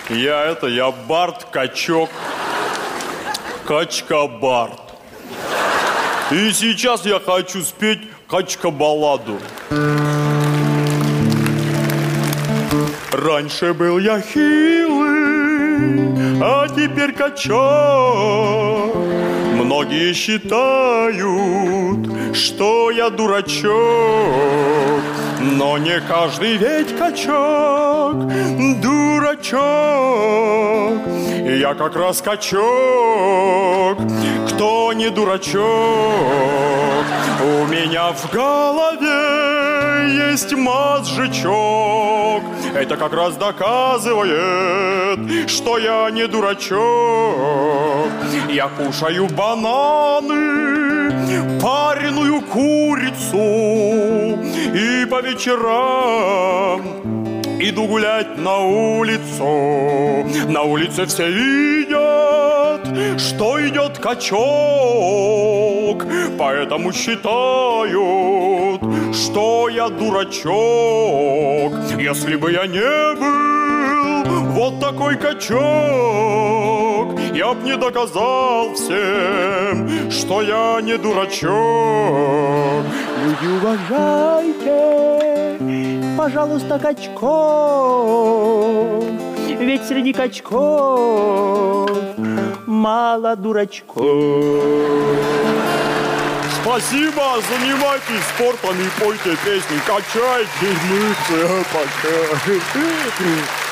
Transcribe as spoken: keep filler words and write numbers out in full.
Я это, я Барт Качок. Качка-Барт. И сейчас я хочу спеть качка-балладу. Раньше был я хилый, а теперь качок. Многие считают, что я дурачок, но не каждый ведь качок дурачок. Я как раз качок, кто не дурачок. У меня в голове есть мозжечок. Это как раз доказывает, что я не дурачок. Я кушаю бананы, пареную курицу, и по вечерам иду гулять на улицу. На улице все видят, что идет качок, поэтому считают, что я дурачок. Если бы я не был вот такой качок, я б не доказал всем, что я не дурачок. Люди, уважайте, пожалуйста, качков, ведь среди качков мало дурачков. Спасибо, занимайтесь спортом и пойте песни, качайте мышцы, пока.